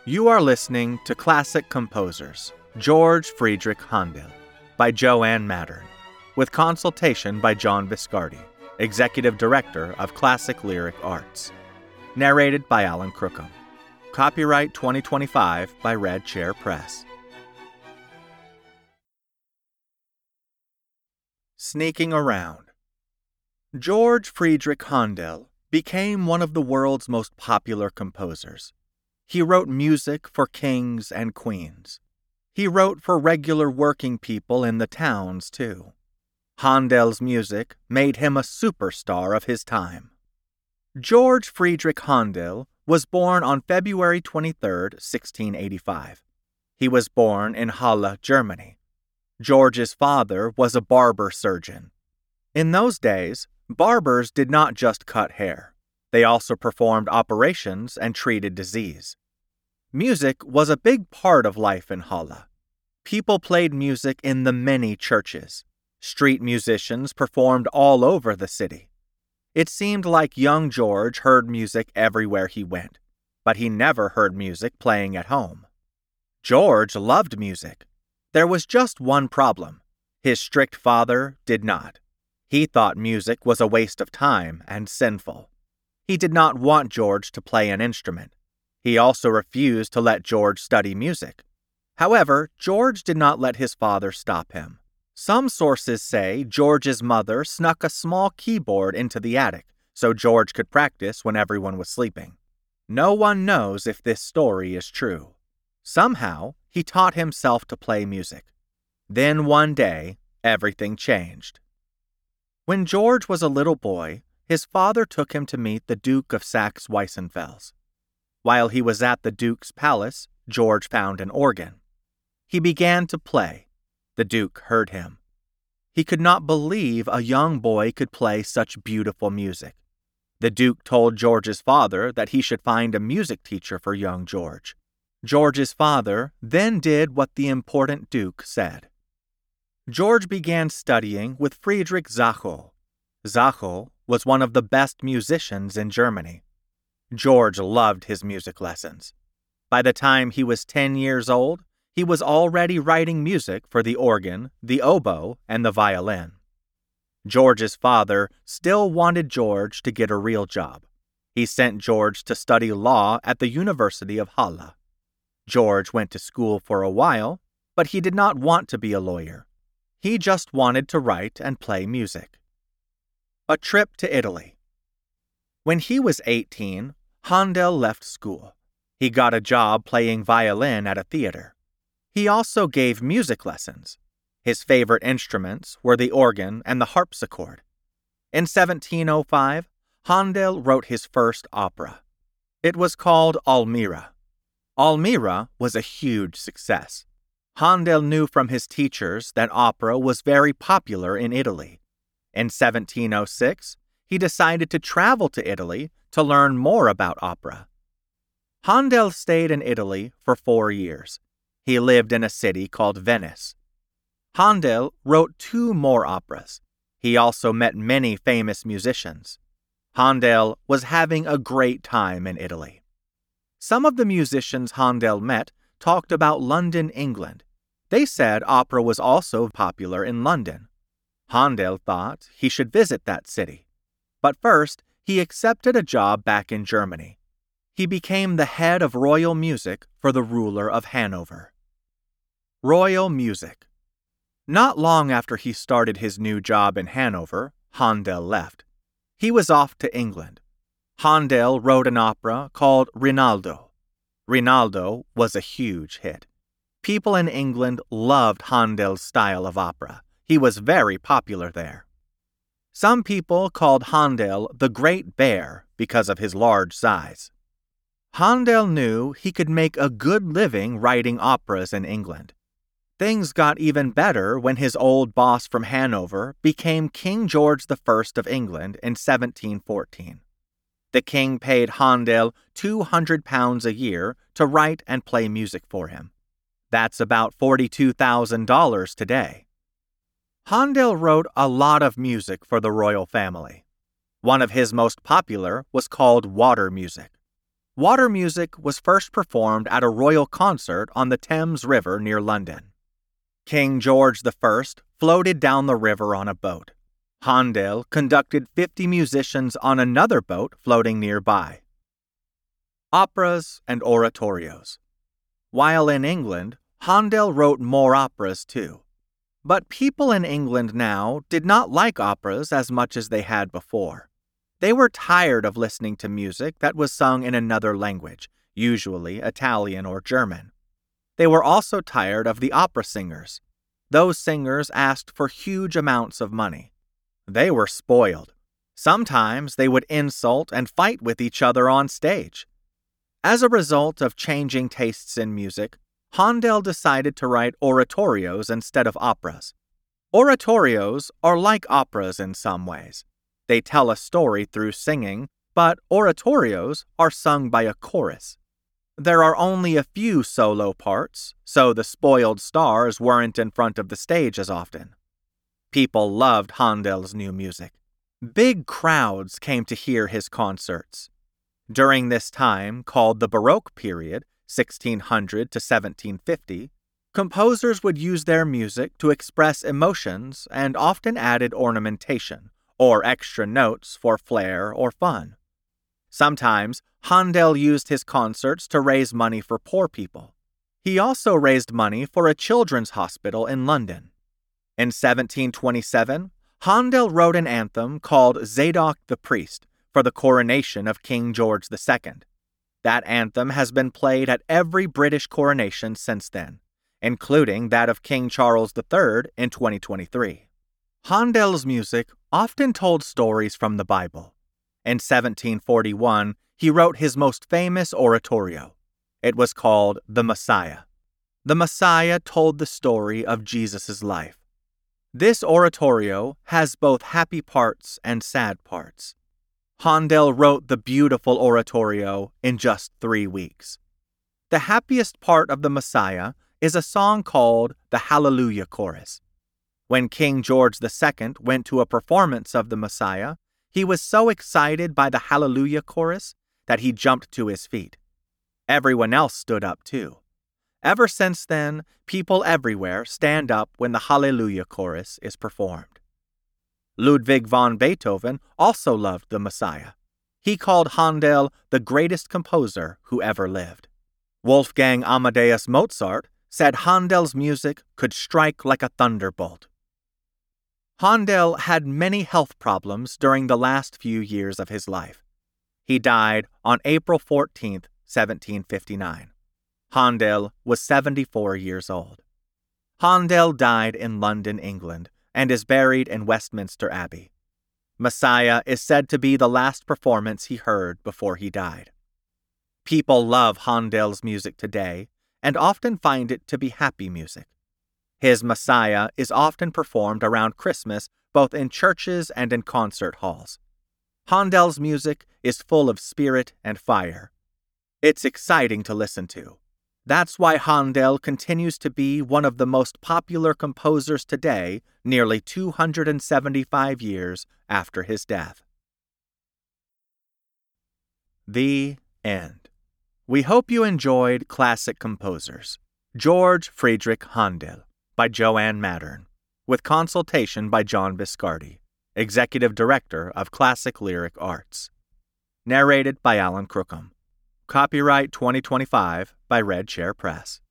You are listening to Classic Composers, George Friedrich Handel, by Joanne Mattern, with consultation by John Viscardi, Executive Director of Classic Lyric Arts. Narrated by Alan Crookham. Copyright 2025 by Red Chair Press. Sneaking Around. George Friedrich Handel became one of the world's most popular composers. He wrote music for kings and queens. He wrote for regular working people in the towns, too. Handel's music made him a superstar of his time. George Friedrich Handel was born on February 23, 1685. He was born in Halle, Germany. George's father was a barber surgeon. In those days, barbers did not just cut hair. They also performed operations and treated disease. Music was a big part of life in Halle. People played music in the many churches. Street musicians performed all over the city. It seemed like young George heard music everywhere he went, but he never heard music playing at home. George loved music. There was just one problem. His strict father did not. He thought music was a waste of time and sinful. He did not want George to play an instrument. He also refused to let George study music. However, George did not let his father stop him. Some sources say George's mother snuck a small keyboard into the attic so George could practice when everyone was sleeping. No one knows if this story is true. Somehow, he taught himself to play music. Then one day, everything changed. When George was a little boy, his father took him to meet the Duke of Saxe-Weissenfels. While he was at the Duke's palace, George found an organ. He began to play. The Duke heard him. He could not believe a young boy could play such beautiful music. The Duke told George's father that he should find a music teacher for young George. George's father then did what the important Duke said. George began studying with Friedrich Zacho. Zacho was one of the best musicians in Germany. George loved his music lessons. By the time he was 10 years old, he was already writing music for the organ, the oboe, and the violin. George's father still wanted George to get a real job. He sent George to study law at the University of Halle. George went to school for a while, but he did not want to be a lawyer. He just wanted to write and play music. A trip to Italy. When he was 18, Handel left school. He got a job playing violin at a theater. He also gave music lessons. His favorite instruments were the organ and the harpsichord. In 1705, Handel wrote his first opera. It was called Almira. Almira was a huge success. Handel knew from his teachers that opera was very popular in Italy. In 1706, he decided to travel to Italy to learn more about opera. Handel stayed in Italy for 4 years. He lived in a city called Venice. Handel wrote 2 more operas. He also met many famous musicians. Handel was having a great time in Italy. Some of the musicians Handel met talked about London, England. They said opera was also popular in London. Handel thought he should visit that city. But first, he accepted a job back in Germany. He became the head of royal music for the ruler of Hanover. Royal music. Not long after he started his new job in Hanover, Handel left. He was off to England. Handel wrote an opera called Rinaldo. Rinaldo was a huge hit. People in England loved Handel's style of opera. He was very popular there. Some people called Handel the Great Bear because of his large size. Handel knew he could make a good living writing operas in England. Things got even better when his old boss from Hanover became King George I of England in 1714. The king paid Handel £200 a year to write and play music for him. That's about $42,000 today. Handel wrote a lot of music for the royal family. One of his most popular was called Water Music. Water music was first performed at a royal concert on the Thames River near London. King George I floated down the river on a boat. Handel conducted 50 musicians on another boat floating nearby. Operas and oratorios. While in England, Handel wrote more operas too. But people in England now did not like operas as much as they had before. They were tired of listening to music that was sung in another language, usually Italian or German. They were also tired of the opera singers. Those singers asked for huge amounts of money. They were spoiled. Sometimes they would insult and fight with each other on stage. As a result of changing tastes in music, Handel decided to write oratorios instead of operas. Oratorios are like operas in some ways. They tell a story through singing, but oratorios are sung by a chorus. There are only a few solo parts, so the spoiled stars weren't in front of the stage as often. People loved Handel's new music. Big crowds came to hear his concerts. During this time, called the Baroque period, 1600 to 1750, composers would use their music to express emotions and often added ornamentation, or extra notes for flair or fun. Sometimes, Handel used his concerts to raise money for poor people. He also raised money for a children's hospital in London. In 1727, Handel wrote an anthem called Zadok the Priest for the coronation of King George II. That anthem has been played at every British coronation since then, including that of King Charles III in 2023. Handel's music often told stories from the Bible. In 1741, he wrote his most famous oratorio. It was called The Messiah. The Messiah told the story of Jesus' life. This oratorio has both happy parts and sad parts. Handel wrote the beautiful oratorio in just 3 weeks. The happiest part of the Messiah is a song called the Hallelujah Chorus. When King George II went to a performance of the Messiah, he was so excited by the Hallelujah Chorus that he jumped to his feet. Everyone else stood up too. Ever since then, people everywhere stand up when the Hallelujah Chorus is performed. Ludwig van Beethoven also loved the Messiah. He called Handel the greatest composer who ever lived. Wolfgang Amadeus Mozart said Handel's music could strike like a thunderbolt. Handel had many health problems during the last few years of his life. He died on April 14, 1759. Handel was 74 years old. Handel died in London, England, and is buried in Westminster Abbey. Messiah is said to be the last performance he heard before he died. People love Handel's music today and often find it to be happy music. His Messiah is often performed around Christmas both in churches and in concert halls. Handel's music is full of spirit and fire. It's exciting to listen to. That's why Handel continues to be one of the most popular composers today, nearly 275 years after his death. The end. We hope you enjoyed Classic Composers, George Friedrich Handel, by Joanne Mattern, with consultation by John Biscardi, Executive Director of Classic Lyric Arts. Narrated by Alan Crookham. Copyright 2025 by Red Chair Press.